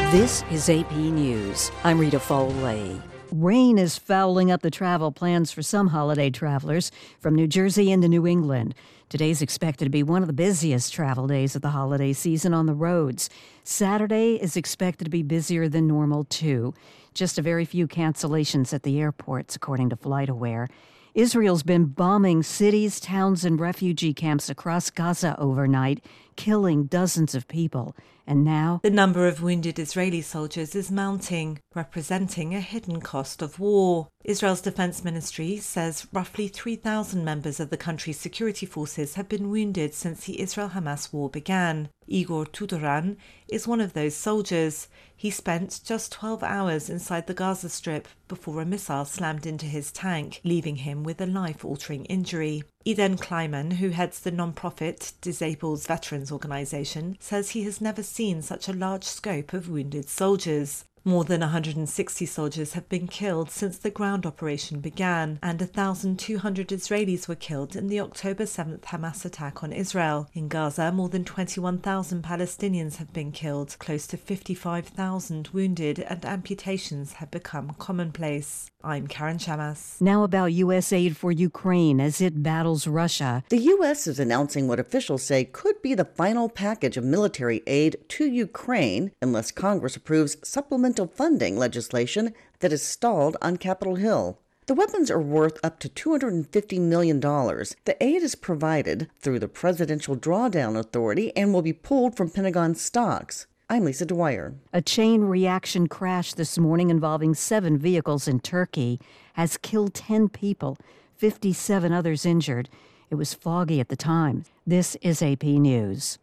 This is AP News. I'm Rita Foley. Rain is fouling up the travel plans for some holiday travelers from New Jersey into New England. Today's expected to be one of the busiest travel days of the holiday season on the roads. Saturday is expected to be busier than normal, too. Just a very few cancellations at the airports, according to FlightAware. Israel's been bombing cities, towns, and refugee camps across Gaza overnight, killing dozens of people. And now, the number of wounded Israeli soldiers is mounting, representing a hidden cost of war. Israel's defense ministry says roughly 3,000 members of the country's security forces have been wounded since the Israel-Hamas war began. Igor Tudoran is one of those soldiers. He spent just 12 hours inside the Gaza Strip before a missile slammed into his tank, leaving him with a life-altering injury. Eden Kleiman, who heads the non-profit Disabled Veterans Organization, says he has never seen such a large scope of wounded soldiers. More than 160 soldiers have been killed since the ground operation began, and 1,200 Israelis were killed in the October 7th Hamas attack on Israel. In Gaza, more than 21,000 Palestinians have been killed, close to 55,000 wounded, and amputations have become commonplace. I'm Karen Chamas. Now about U.S. aid for Ukraine as it battles Russia. The U.S. is announcing what officials say could be the final package of military aid to Ukraine unless Congress approves supplemental funding legislation that is stalled on Capitol Hill. The weapons are worth up to $250 million. The aid is provided through the Presidential Drawdown Authority and will be pulled from Pentagon stocks. I'm Lisa Dwyer. A chain reaction crash this morning involving 7 vehicles in Turkey has killed 10 people, 57 others injured. It was foggy at the time. This is AP News.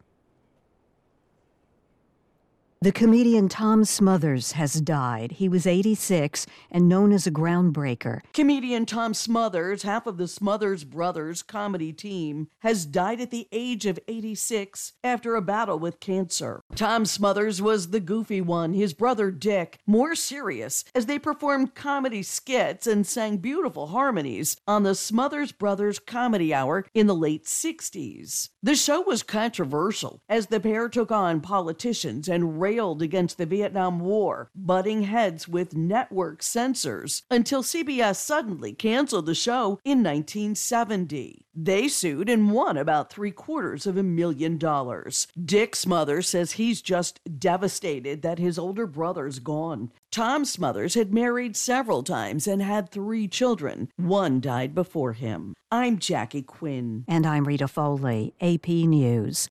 The comedian Tom Smothers has died. He was 86 and known as a groundbreaker. Comedian Tom Smothers, half of the Smothers Brothers comedy team, has died at the age of 86 after a battle with cancer. Tom Smothers was the goofy one, his brother Dick, more serious, as they performed comedy skits and sang beautiful harmonies on the Smothers Brothers Comedy Hour in the late 60s. The show was controversial as the pair took on politicians and railed against the Vietnam War, butting heads with network censors until CBS suddenly canceled the show in 1970. They sued and won about $750,000. Dick Smothers says he's just devastated that his older brother's gone. Tom Smothers had married several times and had 3 children. One died before him. I'm Jackie Quinn. And I'm Rita Foley, AP News.